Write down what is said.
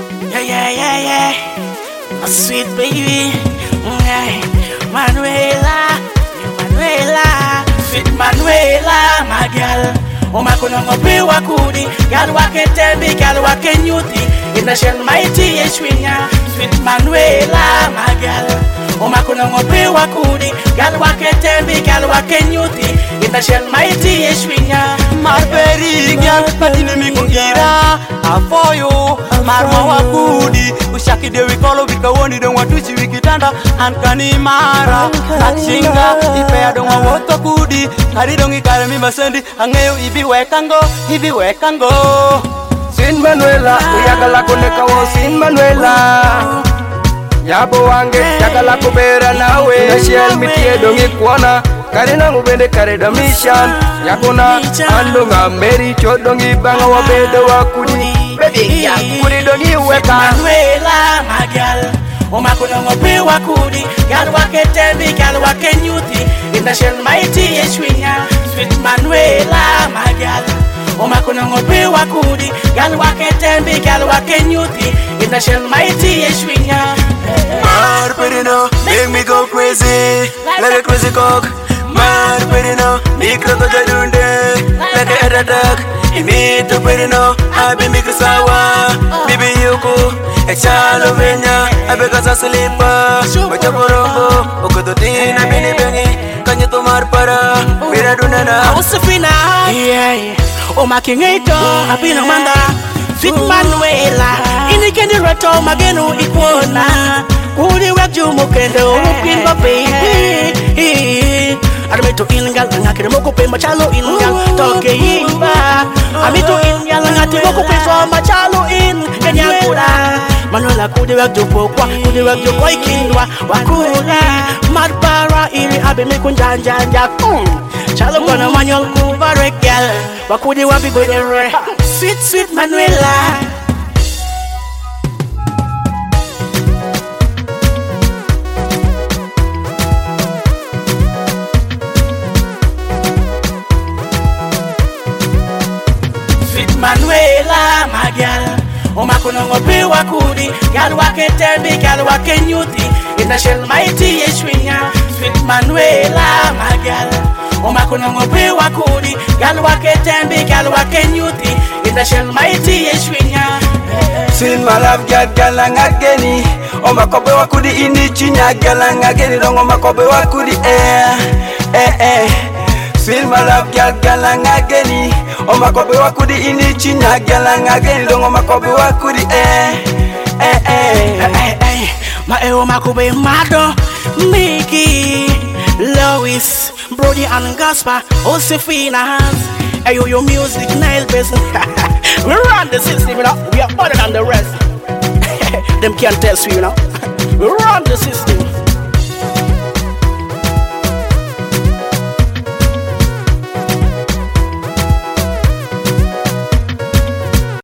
Yeah, yeah, yeah, yeah. A sweet baby. Manuela, Manuela, sweet Manuela, my girl. Oh, my kuna ngopi wakudi, girl waketembi, girl wakenyuti. In the shell mighty yeshwinya, sweet Manuela, my girl. Oh, my kuna ngopi wakudi, girl waketembi, girl wakenyuti. In the shell mighty yeshwinya. Marberi girl, patine mikungira, afoyo, marma wakudi. Ushaki de wikolo wikawoni don watuchi wikitanda, ankani mara, takshinga, ipea don wawoto kudi. Kari dongi kare mi masendi, angeyo ibi wekango. Sin Manuela, uyagala kuneka wo Sin Manuela. Yabo wange, yagala kubera nawe. Nashel mitie dongi kuona, kari nangu bende kare da mission. Yakuna, ando nga meri chodongi banga wabedo wakudi. Baby, ya kudi dongi weka. Manuela, my girl. Oh, my kuna ngopi wakudi, girl waketembi, girl wakenyuti. In the shell mighty yeshwinya, sweet Manuela, my girl. Oh, my kuna ngopi wakudi, girl waketembi, girl wakenyuti. In the shell mighty yeshwinya. Marperino, make me go crazy, like a crazy cock. Marperino, mikro to jadunde, like a headache. Imito perino, abi mikro sawa, bibi yuko, echalo venya, abi kasa slipa, baca porombo, okototina bini bengi, kanya tomar para, bira dunana. Osefina, yeah, oh my king eto, abina manda, sweet Manuela, indikendi rato magenu ikona, kuri wekju mukendo, upin baby. Admeto ingal ngakire moko pe machalo ingal toke imba amito ingal ngati moko pe so machalo in kenyakura Manuela kudi wekjo pokwa kudi wekjo koikindwa wakura madbara iri abe mekunjanja chalo kona manyol kuvarekel wakudi wabi godere sweet Manuela. Manuela, my girl. Oh, my kuna ngopi wakudi, girl waketembi, girl wakenyuti. In the shell mighty yeshwinya, sweet Manuela, my girl. Oh, my kuna ngopi wakudi, girl waketembi, girl wakenyuti. In the shell mighty yeshwinya. Sin my love, girl ngageni. Oh, my kobe wakudi ini chinya, girl ngageni. Dongo my kobe wakudi Sin my love, girl ngageni. Oh, my kobe wakudi ini chinya, girl ngageni. Dongo my kobe wakudi My ewo makobe mado, Mickey, Lois, Brody and Gaspar, Osefina hands. Ayo your music nail business. We run the system, you know. We are better than the rest. Them can't tell you, you know. We run the system.